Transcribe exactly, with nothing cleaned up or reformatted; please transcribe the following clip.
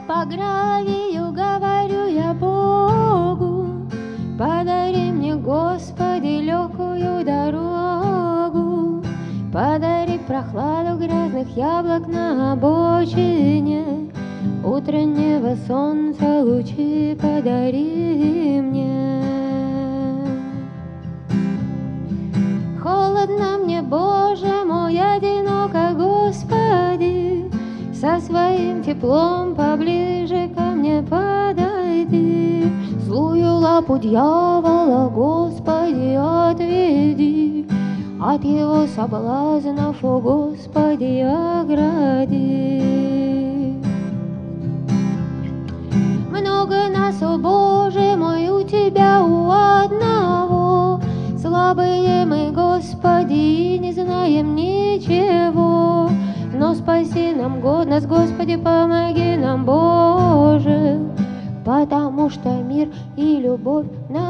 по гравию говорю я Богу, подари мне, Господи, легкую дорогу, подари прохладу грязных яблок на обочине, утреннего солнца лучи подари мне. Холодно мне, Боже мой, одиноко, Господи, со своим теплом поближе ко мне подойди. Злую лапу дьявола, Господи, отведи, от его соблазнов, о Господи, огради. Много нас, о Боже мой, у Тебя у одного, слабые мы, Господи, не знаем ничего, но спаси нам, нас, Господи, помоги нам, Боже, потому что мир и любовь на